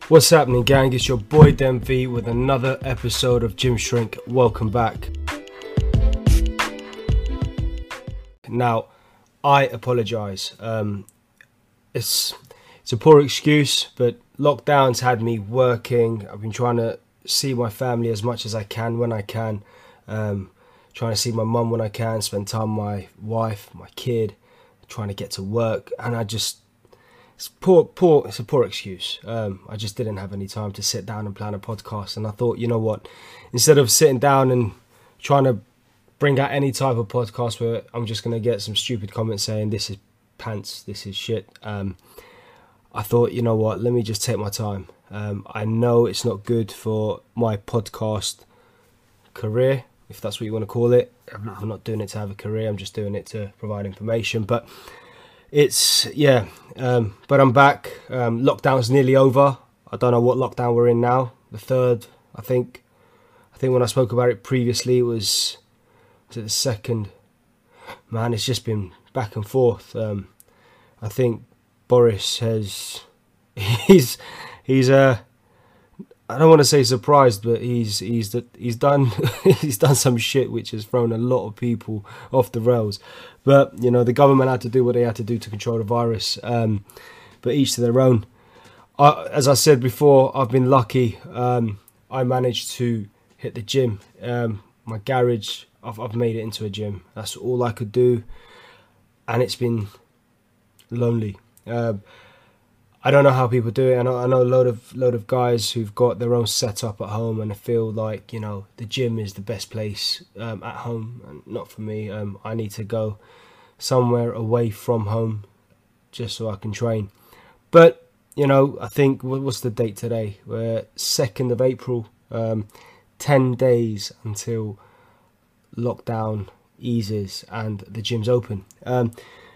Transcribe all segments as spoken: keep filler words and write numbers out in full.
What's happening, gang? It's your boy Demv with another episode of Gym Shrink. Welcome back. Now, I apologise. Um, it's it's a poor excuse, but lockdown's had me working. I've been trying to see my family as much as I can when I can. Um, trying to see my mum when I can, spend time with my wife, my kid, trying to get to work, and I just it's poor, poor. It's a poor excuse. Um, I just didn't have any time to sit down and plan a podcast, and I thought, you know what? Instead of sitting down and trying to bring out any type of podcast where I'm just going to get some stupid comments saying this is pants, this is shit, um, I thought, you know what? Let me just take my time. Um, I know it's not good for my podcast career, if that's what you want to call it. I'm not, I'm not doing it to have a career. I'm just doing it to provide information. But it's, yeah, um, but I'm back. Um, lockdown's nearly over. I don't know what lockdown we're in now. The third, I think. I think when I spoke about it previously, it was, was it the second? Man, it's just been back and forth. Um, I think Boris has, he's, he's, uh, I don't want to say surprised, but he's he's he's done he's done some shit which has thrown a lot of people off the rails. But you know, the government had to do what they had to do to control the virus. Um, but each to their own. I, as I said before, I've been lucky. Um, I managed to hit the gym. Um, my garage, I've I've made it into a gym. That's all I could do, and it's been lonely. Um, I don't know how people do it. I know, I know a load of load of guys who've got their own setup at home and feel like, you know, the gym is the best place um, at home. And not for me. Um, I need to go somewhere away from home just so I can train. But, you know, I think, what's the date today? We're second of April. Um, ten days until lockdown eases and the gym's open. Um,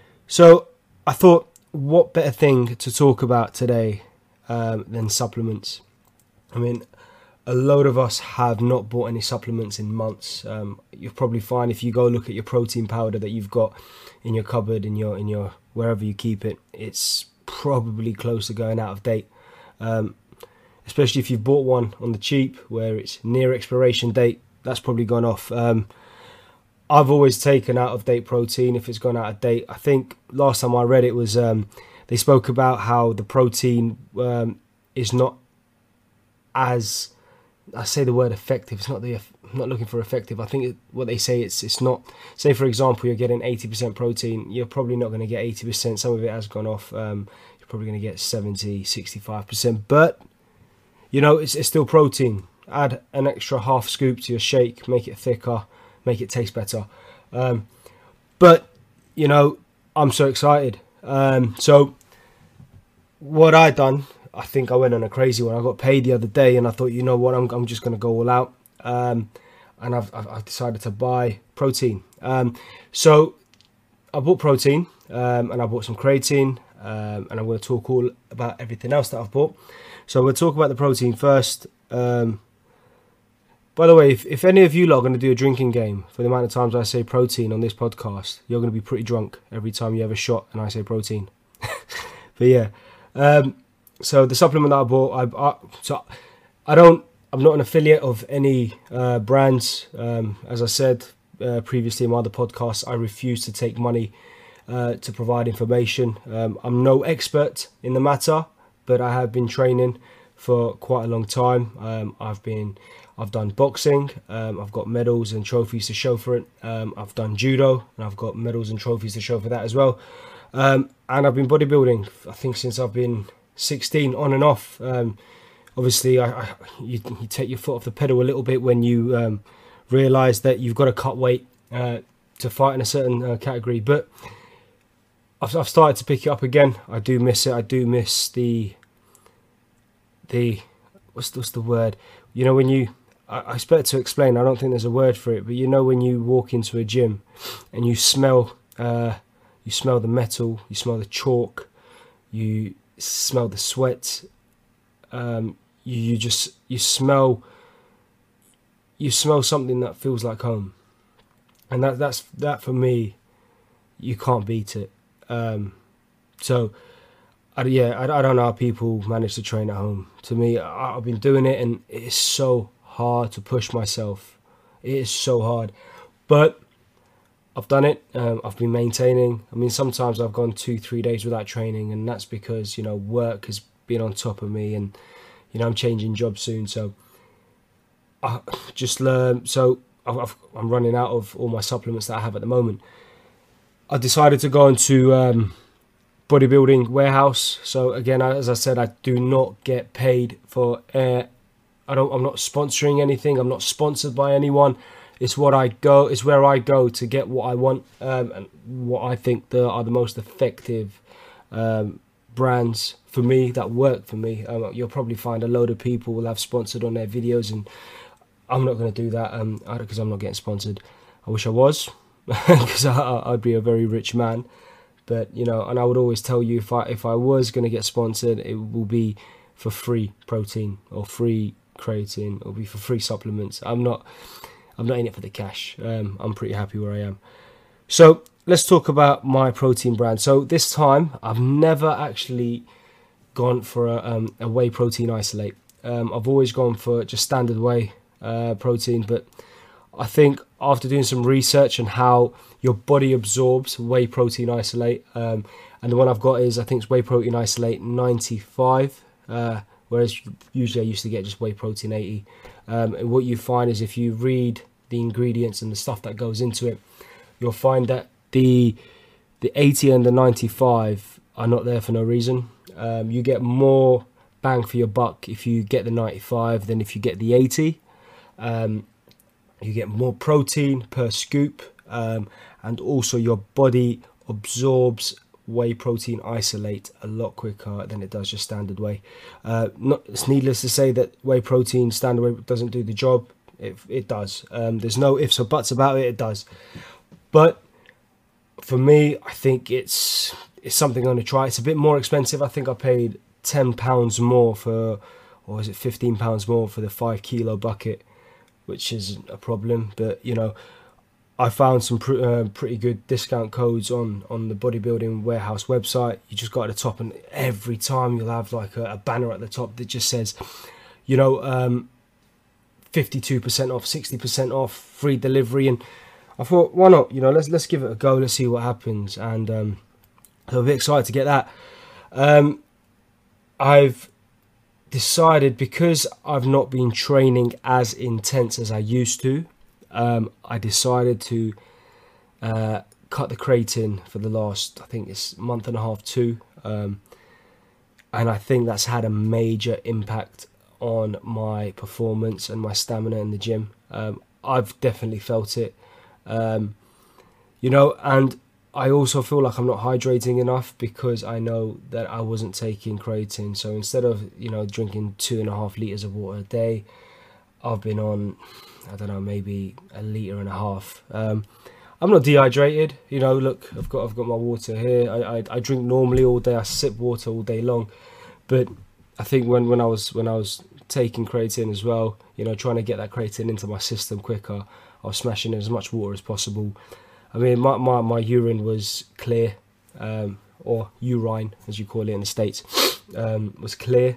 so I thought, what better thing to talk about today um, than supplements? I mean, a load of us have not bought any supplements in months. Um, you'll probably find if you go look at your protein powder that you've got in your cupboard, in your in your wherever you keep it, it's probably close to going out of date. Um, especially if you've bought one on the cheap where it's near expiration date, that's probably gone off. Um, I've always taken out of date protein if it's gone out of date. I think last time I read it was um, they spoke about how the protein um, is not as, I say the word effective. It's not the I'm not looking for effective. I think it, what they say it's it's not. Say for example, you're getting eighty percent protein. You're probably not going to get eighty percent. Some of it has gone off. Um, you're probably going to get seventy, sixty-five percent. But you know, it's it's still protein. Add an extra half scoop to your shake, make it thicker, make it taste better. Um, but, you know, I'm so excited. Um, so what I done, I think I went on a crazy one. I got paid the other day and I thought, you know what, I'm, I'm just going to go all out. Um, and I've, I've decided to buy protein. Um, so I bought protein um, and I bought some creatine um, and I'm going to talk all about everything else that I've bought. So we'll talk about the protein first. Um, By the way, if, if any of you lot are going to do a drinking game for the amount of times I say protein on this podcast, you're going to be pretty drunk every time you have a shot and I say protein. But yeah, um, so the supplement that I bought, I, I so I don't, I'm not an affiliate of any uh, brands. Um, as I said uh, previously in my other podcasts, I refuse to take money uh, to provide information. Um, I'm no expert in the matter, but I have been training for quite a long time. Um, I've been I've done boxing, um, I've got medals and trophies to show for it. Um, I've done judo, and I've got medals and trophies to show for that as well. Um, and I've been bodybuilding, I think, since I've been sixteen, on and off. Um, obviously, I, I, you, you take your foot off the pedal a little bit when you um, realise that you've got to cut weight uh, to fight in a certain uh, category. But I've, I've started to pick it up again. I do miss it. I do miss the the what's what's the word? You know, when you I, I expect to explain. I don't think there's a word for it, but you know when you walk into a gym and you smell, uh, you smell the metal, you smell the chalk, you smell the sweat. Um, you, you just you smell, you smell something that feels like home, and that that's that for me. You can't beat it. Um, so I, yeah, I, I don't know how people manage to train at home. To me, I, I've been doing it, and it's so hard to push myself. It is so hard, but I've done it. Um, I've been maintaining. I mean, sometimes I've gone two, three days without training, and that's because, you know, work has been on top of me, and you know, I'm changing jobs soon, so I just learn. So I've, I've, I'm running out of all my supplements that I have at the moment. I decided to go into um, bodybuilding warehouse. So again, as I said, I do not get paid for. Uh, I don't. I'm not sponsoring anything. I'm not sponsored by anyone. It's what I go. It's where I go to get what I want, um, and what I think the, are the most effective um, brands for me that work for me. Um, you'll probably find a load of people will have sponsored on their videos, and I'm not going to do that um, because I'm not getting sponsored. I wish I was, because I'd be a very rich man. But you know, and I would always tell you, if I if I was going to get sponsored, it will be for free protein or free creatine, or be for free supplements. I'm not I'm not in it for the cash. Um, I'm pretty happy where I am. So let's talk about my protein brand. So this time, I've never actually gone for a, um, a whey protein isolate. Um, I've always gone for just standard whey uh, protein, but I think after doing some research on how your body absorbs whey protein isolate, um, and the one I've got is, I think it's whey protein isolate ninety-five, uh, whereas usually I used to get just whey protein eighty. Um, and what you find is, if you read the ingredients and the stuff that goes into it, you'll find that the the eighty and the ninety-five are not there for no reason. Um, you get more bang for your buck if you get the ninety-five than if you get the eighty. Um, you get more protein per scoop, um, and also your body absorbs whey protein isolate a lot quicker than it does just standard whey. Uh, not, it's needless to say that whey protein, standard whey, doesn't do the job. It, it does. Um, there's no ifs or buts about it. It does. But for me, I think it's it's something I'm going to try. It's a bit more expensive. I think I paid ten pounds more for, or is it fifteen pounds more for the five kilo bucket, which is a problem. But you know, I found some pr- uh, pretty good discount codes on, on the bodybuilding warehouse website. You just go at the top, and every time you'll have like a, a banner at the top that just says, you know, um, fifty-two percent off, sixty percent off, free delivery. And I thought, why not? You know, let's let's give it a go. Let's see what happens. And um, I'm a bit excited to get that. Um, I've decided, because I've not been training as intense as I used to, um, I decided to uh, cut the creatine for the last, I think it's month and a half, two. Um, and I think that's had a major impact on my performance and my stamina in the gym. Um, I've definitely felt it. Um, you know, and I also feel like I'm not hydrating enough, because I know that I wasn't taking creatine. So instead of, you know, drinking two and a half litres of water a day, I've been on, I don't know, maybe a litre and a half. Um, I'm not dehydrated. You know, look, I've got I've got my water here. I, I, I drink normally all day. I sip water all day long. But I think when, when I was when I was taking creatine as well, you know, trying to get that creatine into my system quicker, I was smashing as much water as possible. I mean, my, my, my urine was clear, um, or urine, as you call it in the States, um, was clear.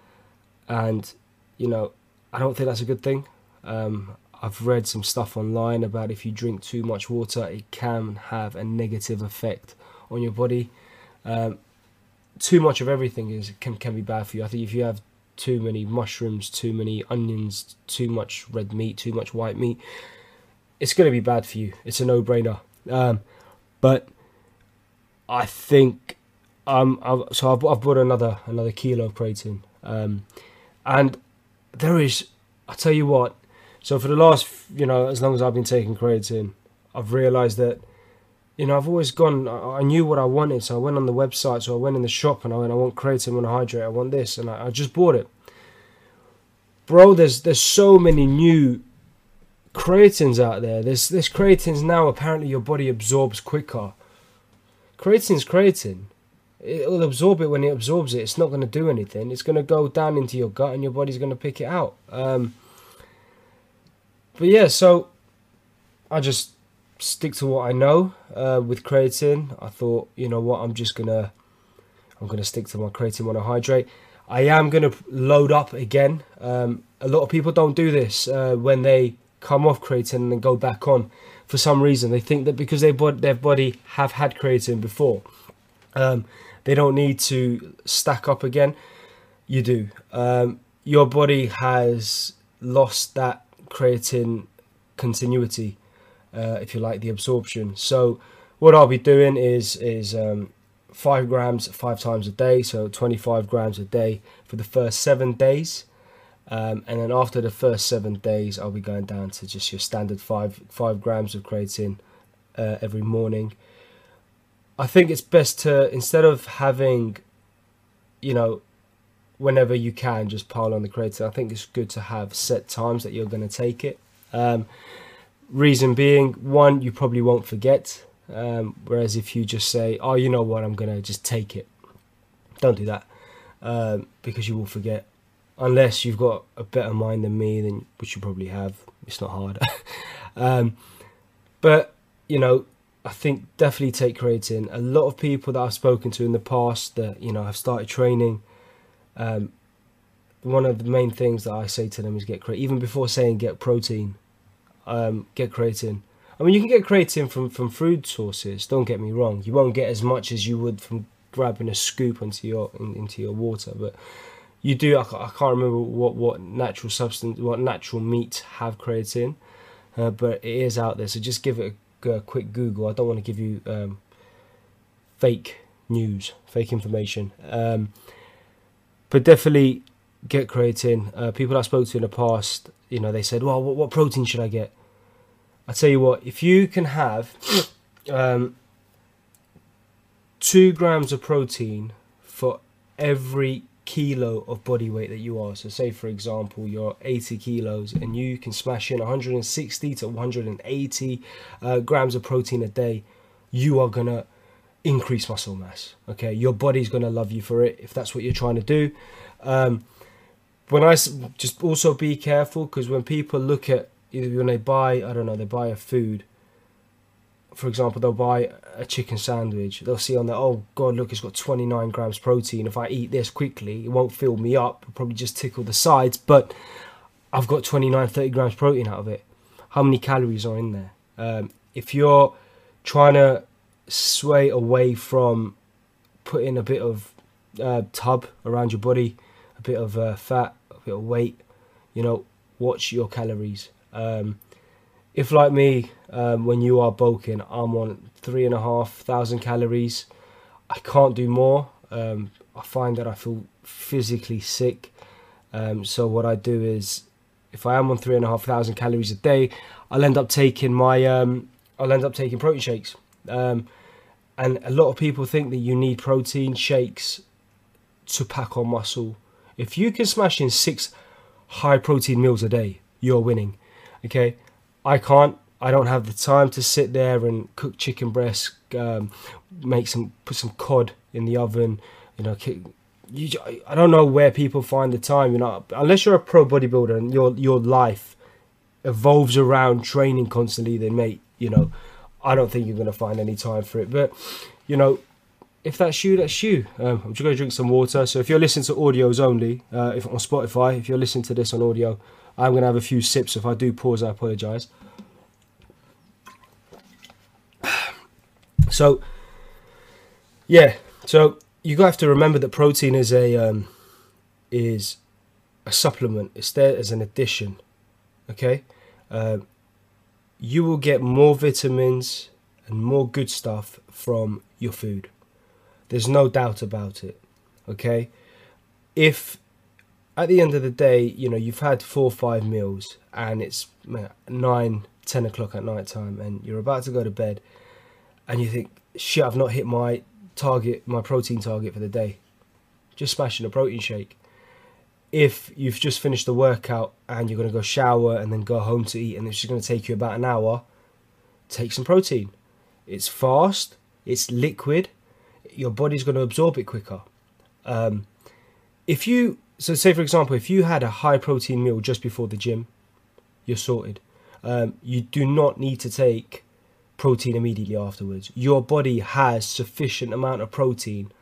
And, you know, I don't think that's a good thing. Um, I've read some stuff online about if you drink too much water, it can have a negative effect on your body. Um, too much of everything is can, can be bad for you. I think if you have too many mushrooms, too many onions, too much red meat, too much white meat, it's going to be bad for you. It's a no-brainer. Um, but I think um, I've, so. I've, I've bought another another kilo of creatine, um, and there is. I tell you what. So for the last, you know, as long as I've been taking creatine, I've realised that, you know, I've always gone. I, I knew what I wanted, so I went on the website. So I went in the shop and I went, I want creatine, I want to hydrate, I want this, and I, I just bought it. Bro, there's there's so many new creatines out there. There's this creatines now, apparently your body absorbs quicker. Creatine's creatine. It'll absorb it when it absorbs it. It's not going to do anything. It's going to go down into your gut and your body's going to pick it out. Um, but yeah, so I just stick to what I know uh, with creatine. I thought, you know what, I'm just going to I'm going to stick to my creatine monohydrate. I am going to load up again. Um, a lot of people don't do this uh, when they come off creatine and then go back on. For some reason, they think that because they bod- their body have had creatine before, um, they don't need to stack up again. You do. Um, your body has lost that creatine continuity, uh, if you like, the absorption. So what I'll be doing is is um, five grams five times a day, so twenty-five grams a day for the first seven days. Um, and then after the first seven days, I'll be going down to just your standard five five grams of creatine uh, every morning. I think it's best to, instead of having, you know, whenever you can just pile on the creatine, I think it's good to have set times that you're going to take it. Um, reason being, one, you probably won't forget. Um, whereas if you just say, oh, you know what, I'm going to just take it. Don't do that, um, because you will forget. Unless you've got a better mind than me, then which you probably have. It's not hard. um, but, you know, I think definitely take creatine. A lot of people that I've spoken to in the past that, you know, have started training, um, one of the main things that I say to them is get creatine. Even before saying get protein, um, get creatine. I mean, you can get creatine from, from food sources, don't get me wrong. You won't get as much as you would from grabbing a scoop into your in, into your water, but you do. I, I can't remember what, what natural substance, what natural meats have creatine, uh, but it is out there. So just give it a, a quick Google. I don't want to give you um, fake news, fake information, um, but definitely get creatine. Uh, people I spoke to in the past, you know, they said, "Well, what, what protein should I get?" I tell you what, if you can have um, two grams of protein for every kilo of body weight that you are, so say for example you're eighty kilos and you can smash in one hundred sixty to one hundred eighty uh, grams of protein a day, you are gonna increase muscle mass. Okay, your body's gonna love you for it if that's what you're trying to do. Um, when I just also be careful, because when people look at, when they buy, I don't know, they buy a food, for example, they'll buy a chicken sandwich, they'll see on there, oh god, look, it's got twenty-nine grams protein. If I eat this quickly, it won't fill me up, it'll probably just tickle the sides, but I've got twenty-nine, thirty grams protein out of it. How many calories are in there? Um, if you're trying to sway away from putting a bit of uh, tub around your body, a bit of uh, fat, a bit of weight, you know, watch your calories. Um, if like me, um, when you are bulking, I'm on three and a half thousand calories. I can't do more. Um, I find that I feel physically sick. Um, so what I do is, if I am on three and a half thousand calories a day, I'll end up taking my, um, I'll end up taking protein shakes. Um, and a lot of people think that you need protein shakes to pack on muscle. If you can smash in six high protein meals a day, you're winning. Okay, I can't. I don't have the time to sit there and cook chicken breast, um, make some, put some cod in the oven. You know, you, I don't know where people find the time. You know, unless you're a pro bodybuilder and your your life evolves around training constantly, then mate, you know, I don't think you're gonna find any time for it. But you know, if that's you, that's you. Um, I'm just gonna drink some water. So if you're listening to audios only, uh, if on Spotify, if you're listening to this on audio, I'm going to have a few sips. If I do pause, I apologise. So, yeah. So you have to remember that protein is a um, is a supplement. It's there as an addition. Okay, uh, you will get more vitamins and more good stuff from your food. There's no doubt about it. Okay, if at the end of the day, you know, you've had four or five meals and it's nine, ten o'clock at night time and you're about to go to bed and you think, shit, I've not hit my target, my protein target for the day. Just smashing a protein shake. If you've just finished the workout and you're going to go shower and then go home to eat and it's just going to take you about an hour, take some protein. It's fast, it's liquid, your body's going to absorb it quicker. Um, if you... So say, for example, if you had a high protein meal just before the gym, you're sorted. Um, you do not need to take protein immediately afterwards. Your body has sufficient amount of protein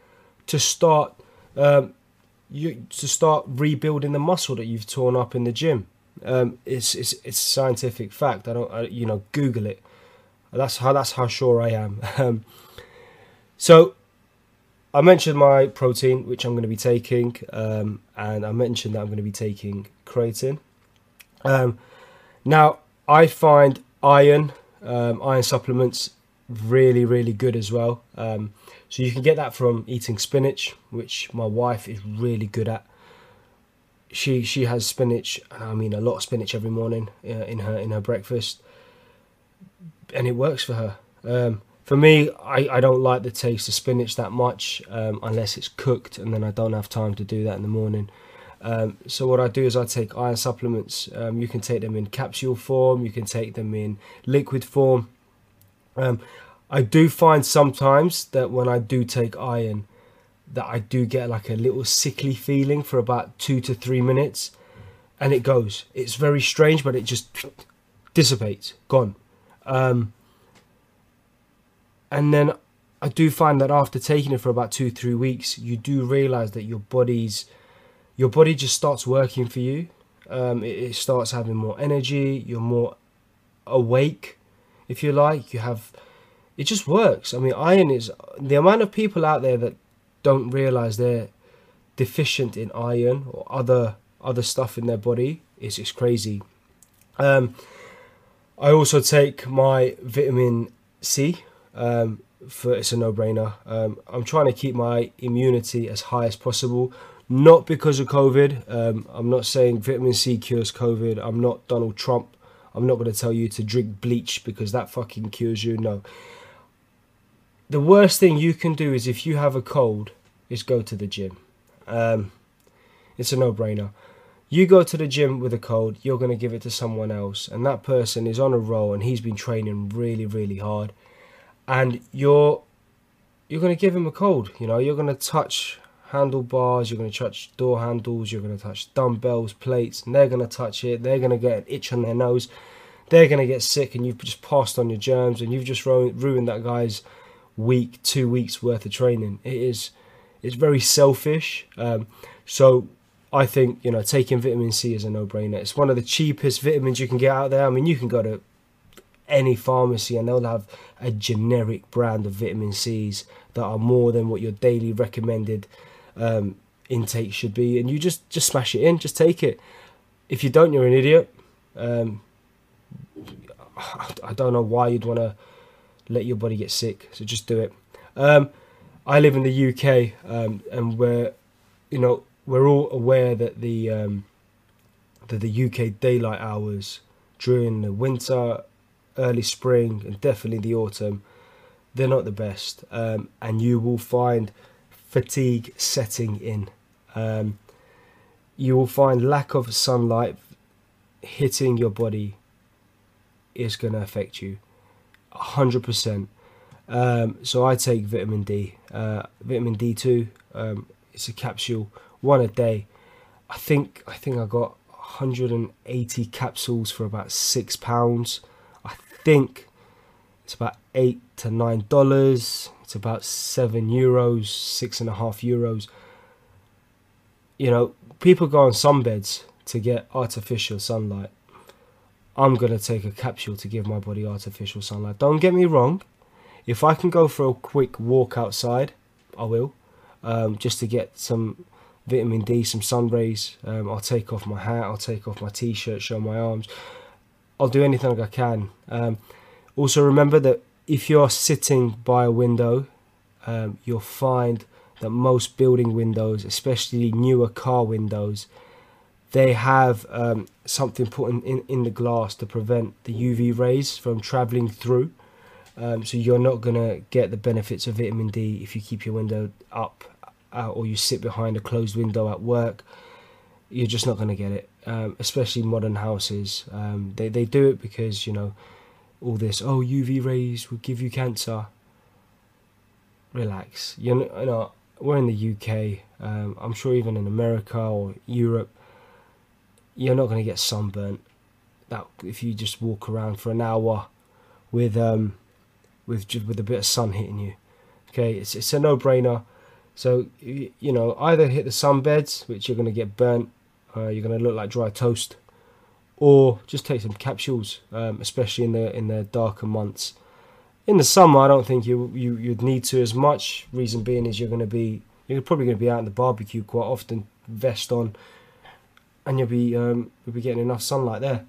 to start um, you to start rebuilding the muscle that you've torn up in the gym. Um, it's it's it's a scientific fact. I don't I, you know Google it. That's how that's how sure I am. Um, so I mentioned my protein, which I'm going to be taking, um, and I mentioned that I'm going to be taking creatine. Um, now I find iron um, iron supplements really really good as well. Um, so you can get that from eating spinach, which my wife is really good at. She she has spinach, I mean a lot of spinach every morning uh, in her in her breakfast, and it works for her. Um, for me, I, I don't like the taste of spinach that much um, unless it's cooked, and then I don't have time to do that in the morning. Um, so what I do is I take iron supplements. Um, you can take them in capsule form, you can take them in liquid form. Um, I do find sometimes that when I do take iron, that I do get like a little sickly feeling for about two to three minutes, and it goes. It's very strange, but it just dissipates, gone. Um, and then I do find that after taking it for about two, three weeks, you do realize that your body's, your body just starts working for you. Um, it, it starts having more energy. You're more awake, if you like. You have, it just works. I mean, iron is, the amount of people out there that don't realize they're deficient in iron or other other stuff in their body is is crazy. Um, I also take my vitamin C. Um, for it's a no-brainer. Um, I'm trying to keep my immunity as high as possible. Not because of COVID. Um, I'm not saying vitamin C cures COVID. I'm not Donald Trump. I'm not going to tell you to drink bleach because that fucking cures you. No. The worst thing you can do is if you have a cold, is go to the gym. Um, it's a no-brainer. You go to the gym with a cold, you're going to give it to someone else, and that person is on a roll and he's been training really, really hard, and you're you're going to give him a cold. You know, you're going to touch handlebars, you're going to touch door handles, you're going to touch dumbbells, plates, and they're going to touch it. They're going to get an itch on their nose. They're going to get sick, and you've just passed on your germs, and you've just ruined that guy's week, two weeks worth of training. It is, it's very selfish. Um, so I think, you know, taking vitamin C is a no-brainer. It's one of the cheapest vitamins you can get out there. I mean, you can go to any pharmacy and they'll have a generic brand of vitamin C's that are more than what your daily recommended um, intake should be, and you just just smash it in, just take it. If you don't, you're an idiot. um, I don't know why you'd want to let your body get sick, so just do it. um, I live in the U K, um, and we're you know we're all aware that the um, that the U K daylight hours during the winter, early spring, and definitely the autumn, they're not the best, um, and you will find fatigue setting in. Um, you will find lack of sunlight hitting your body is going to affect you one hundred percent. Um, so I take vitamin D, uh, vitamin D two. Um, it's a capsule, one a day. I think I think I got one hundred eighty capsules for about six pounds. I think it's about eight to nine dollars. It's about seven euros, six and a half euros. You know, people go on sunbeds to get artificial sunlight. I'm gonna take a capsule to give my body artificial sunlight. Don't get me wrong. If I can go for a quick walk outside, I will, um, just to get some vitamin D, some sun rays. Um, I'll take off my hat, I'll take off my t-shirt, show my arms. I'll do anything I can. Um, also remember that if you're sitting by a window, um, you'll find that most building windows, especially newer car windows, they have um, something put in, in, in the glass to prevent the U V rays from travelling through. Um, so you're not going to get the benefits of vitamin D if you keep your window up, uh, or you sit behind a closed window at work. You're just not going to get it, um, especially modern houses. Um, they, they do it because, you know, all this, oh, U V rays will give you cancer. Relax. You're not, you know, we're in the U K. Um, I'm sure even in America or Europe, you're not going to get sunburnt that if you just walk around for an hour with um with just with a bit of sun hitting you. Okay, it's it's a no-brainer. So, you know, either hit the sunbeds, which you're going to get burnt, uh, you're going to look like dry toast, or just take some capsules, um, especially in the in the darker months. In the summer, I don't think you, you, you'd need to as much. Reason being is you're going to be, you're probably going to be out in the barbecue quite often, vest on, and you'll be, um, you'll be getting enough sunlight there.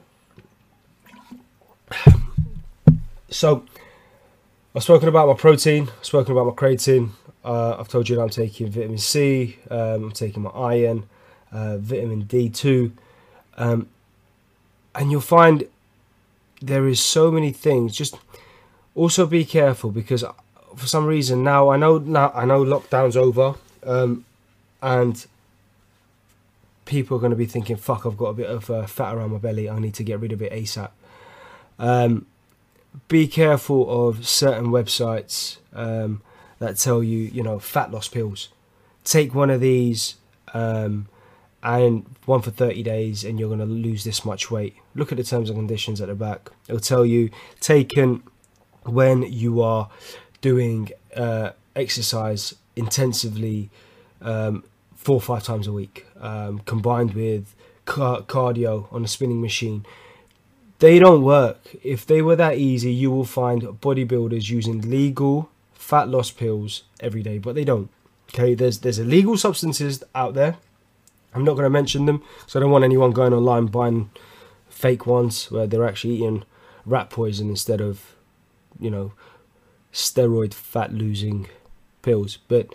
So, I've spoken about my protein, I've spoken about my creatine, uh, I've told you that I'm taking vitamin C, um, I'm taking my iron, uh, vitamin D two, um, and you'll find there is so many things. Just also be careful, because for some reason now I know now I know lockdown's over, um, and people are going to be thinking, fuck, I've got a bit of uh, fat around my belly, I need to get rid of it ASAP. Um, be careful of certain websites um, that tell you, you know, fat loss pills. Take one of these, um, and one for thirty days, and you're going to lose this much weight. Look at the terms and conditions at the back. It'll tell you, taken when you are doing uh, exercise intensively um, four or five times a week, um, combined with car- cardio on a spinning machine. They don't work. If they were that easy, you will find bodybuilders using legal fat loss pills every day, but they don't. Okay, there's there's illegal substances out there. I'm not going to mention them, so I don't want anyone going online buying fake ones where they're actually eating rat poison instead of, you know, steroid fat losing pills. But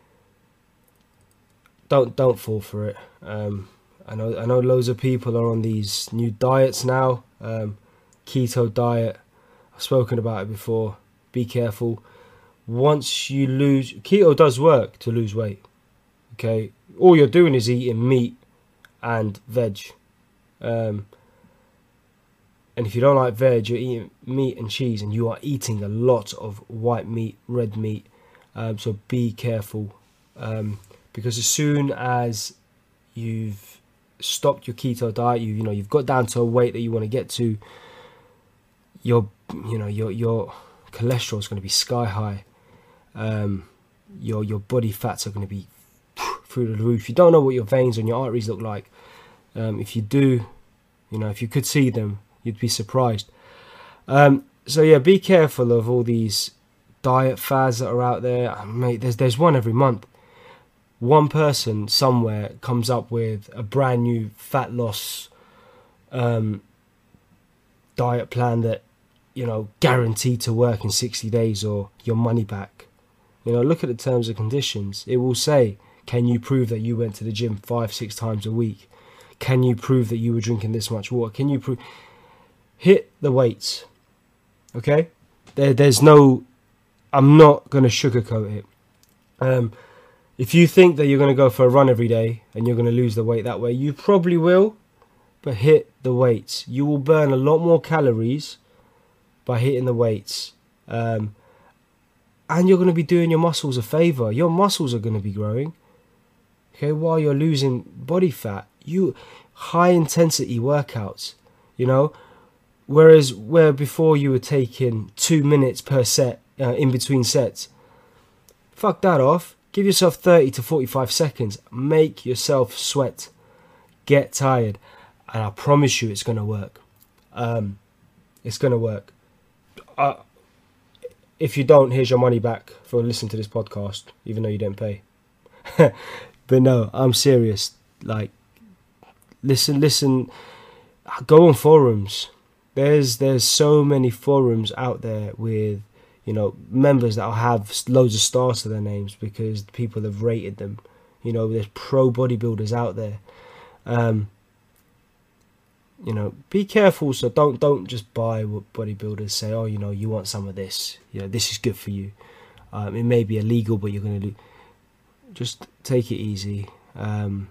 don't don't fall for it. Um, I know I know loads of people are on these new diets now. Um, keto diet. I've spoken about it before. Be careful. Once you lose, keto does work to lose weight. Okay, all you're doing is eating meat and veg. Um, and if you don't like veg, you're eating meat and cheese, and you are eating a lot of white meat, red meat. Um, so be careful, um, because as soon as you've stopped your keto diet, you you know you've got down to a weight that you want to get to, your you know your your cholesterol is going to be sky high. Um, your your body fats are going to be through the roof. You don't know what your veins and your arteries look like. Um, if you do, you know if you could see them, you'd be surprised. Um, so yeah, be careful of all these diet fads that are out there. Mate, there's there's one every month. One person somewhere comes up with a brand new fat loss um, diet plan that, you know, guaranteed to work in sixty days or your money back. You know, look at the terms and conditions. It will say, can you prove that you went to the gym five, six times a week? Can you prove that you were drinking this much water? Can you prove... Hit the weights, okay? There, there's no... I'm not going to sugarcoat it. Um... If you think that you're going to go for a run every day and you're going to lose the weight that way, you probably will, but hit the weights. You will burn a lot more calories by hitting the weights. Um, and you're going to be doing your muscles a favour. Your muscles are going to be growing. Okay, while you're losing body fat, you high intensity workouts, you know, whereas where before you were taking two minutes per set uh, in between sets, fuck that off. Give yourself thirty to forty-five seconds. Make yourself sweat. Get tired. And I promise you it's going to work. Um, it's going to work. Uh, if you don't, here's your money back for listening to this podcast, even though you didn't pay. But no, I'm serious. Like, listen, listen. Go on forums. There's, there's so many forums out there with, you know, members that'll have loads of stars to their names because people have rated them. You know, there's pro bodybuilders out there. Um, you know, be careful. So don't don't just buy what bodybuilders say. Oh, you know, you want some of this. You know, this is good for you. Um, it may be illegal, but you're going to do. Just take it easy. Um,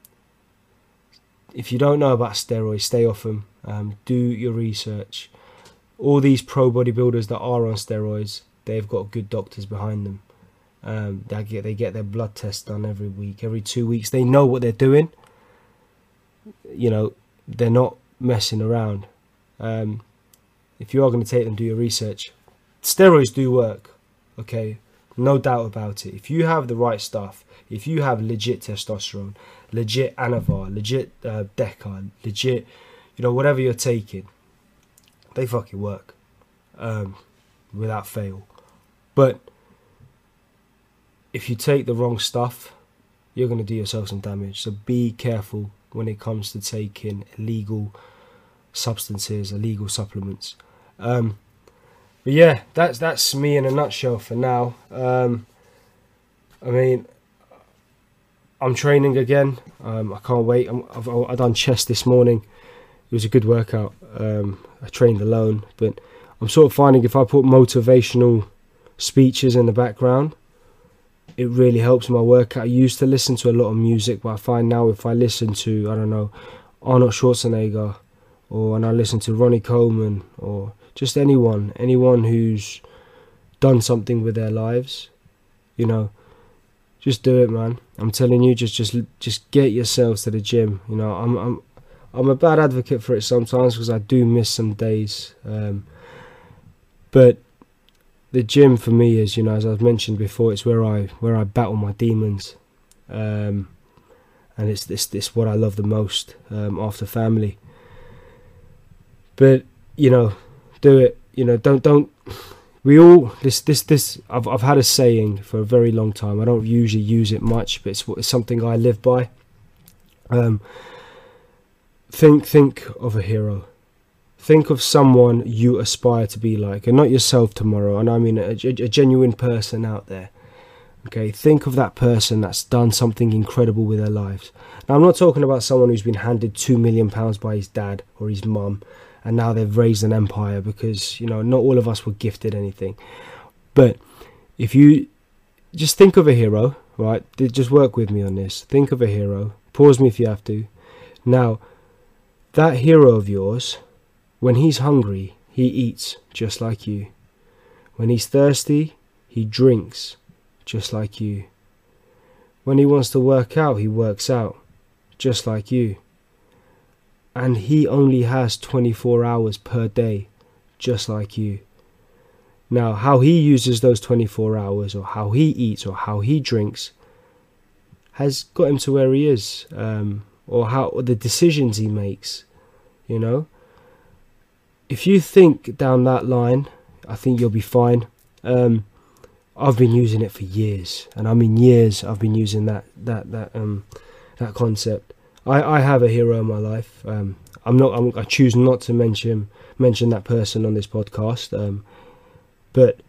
if you don't know about steroids, stay off them. Um, do your research. All these pro bodybuilders that are on steroids, they've got good doctors behind them. Um, they get they get their blood tests done every week, every two weeks. They know what they're doing. You know, they're not messing around. Um, if you are going to take them, do your research. Steroids do work, okay? no doubt about it. If you have the right stuff, if you have legit testosterone, legit Anavar, legit uh, Deca, legit, you know, whatever you're taking, they fucking work um, without fail. But if you take the wrong stuff, you're going to do yourself some damage. So be careful when it comes to taking illegal substances, illegal supplements. Um, but yeah, that's that's me in a nutshell for now. Um, I mean, I'm training again. Um, I can't wait. I'm, I've I done chest this morning. It was a good workout. Um, I trained alone, but I'm sort of finding if I put motivational speeches in the background, it really helps my workout. I used to listen to a lot of music, but I find now if I listen to, I don't know, Arnold Schwarzenegger, or and I listen to Ronnie Coleman, or just anyone, anyone who's done something with their lives, you know, just do it, man. I'm telling you, just just just get yourselves to the gym. You know, I'm I'm I'm a bad advocate for it sometimes because I do miss some days, um, but the gym for me is, you know, as I've mentioned before, it's where I where I battle my demons, um, and it's this this what I love the most um, after family. But you know, do it. You know, don't don't. We all this this this. I've I've had a saying for a very long time. I don't usually use it much, but it's it's something I live by. Um, think think of a hero. Think of someone you aspire to be like, and not yourself tomorrow. And I mean a, a, a genuine person out there. Okay, think of that person that's done something incredible with their lives. Now, I'm not talking about someone who's been handed two million pounds by his dad or his mum, and now they've raised an empire, because, you know, not all of us were gifted anything. But if you just think of a hero, right? Just work with me on this. Think of a hero. Pause me if you have to. Now, that hero of yours, when he's hungry, he eats just like you. When he's thirsty, he drinks just like you. When he wants to work out, he works out just like you. And he only has twenty-four hours per day, just like you. Now, how he uses those twenty-four hours, or how he eats, or how he drinks, has got him to where he is, um, or how or the decisions he makes, you know. If you think down that line, I think you'll be fine. Um, I've been using it for years, and I mean years. I've been using that that that um that concept. I, I have a hero in my life. Um, I'm not. I'm, I choose not to mention mention that person on this podcast. Um, but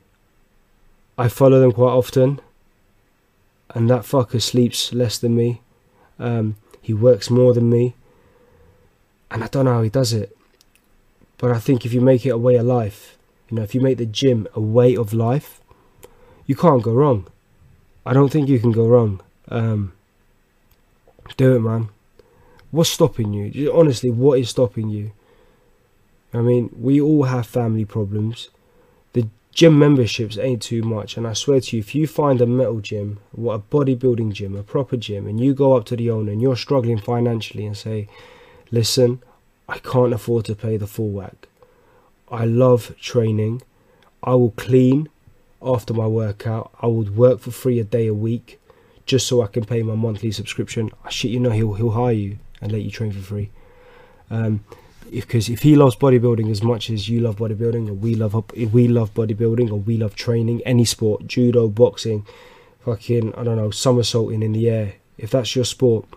I follow them quite often, and that fucker sleeps less than me. Um, he works more than me, and I don't know how he does it. But I think if you make it a way of life, you know, if you make the gym a way of life, you can't go wrong. I don't think you can go wrong. Um, do it, man. What's stopping you? Honestly, what is stopping you? I mean, we all have family problems. The gym memberships ain't too much. And I swear to you, if you find a metal gym, what a bodybuilding gym, a proper gym, and you go up to the owner and you're struggling financially and say, listen, I can't afford to pay the full whack. I love training. I will clean after my workout. I would work for free a day a week just so I can pay my monthly subscription. I shit you know, he'll he'll hire you and let you train for free. Um, because if he loves bodybuilding as much as you love bodybuilding, or we love if we love bodybuilding, or we love training, any sport, judo, boxing, fucking I don't know, somersaulting in the air. If that's your sport,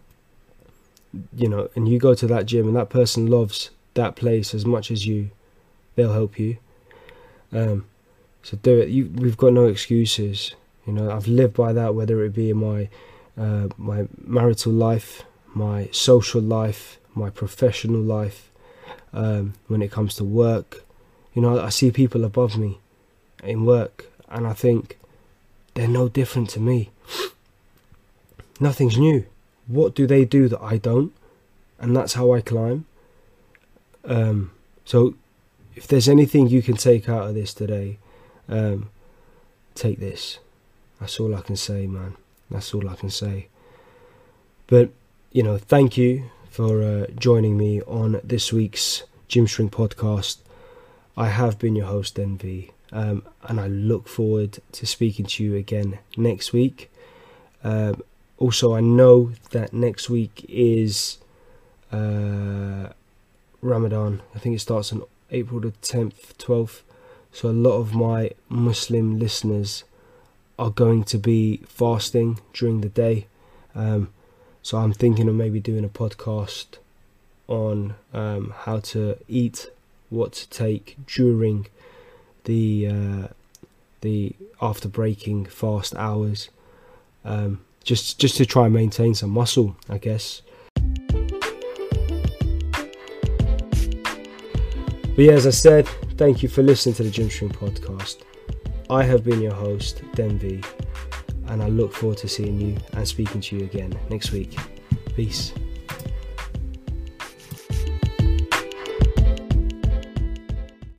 you know, and you go to that gym and that person loves that place as much as you, they'll help you. Um, so do it. You, we've got no excuses. You know, I've lived by that, whether it be in my uh, my marital life, my social life, my professional life, um, when it comes to work. You know, I see people above me in work, and I think they're no different to me. Nothing's new. What do they do that I don't? And that's how I climb. Um, so if there's anything you can take out of this today, um, take this. That's all I can say, man. That's all I can say. But, you know, thank you for uh, joining me on this week's Gym Shrink podcast. I have been your host, N V, Um, and I look forward to speaking to you again next week. Um, also, I know that next week is uh, Ramadan. I think it starts on April the tenth, twelfth. So a lot of my Muslim listeners are going to be fasting during the day. Um, so I'm thinking of maybe doing a podcast on um, how to eat, what to take during the uh, the after breaking fast hours, um, just just to try and maintain some muscle, I guess. But yeah, as I said, thank you for listening to the Gymstream podcast. I have been your host, Denvi, and I look forward to seeing you and speaking to you again next week. Peace.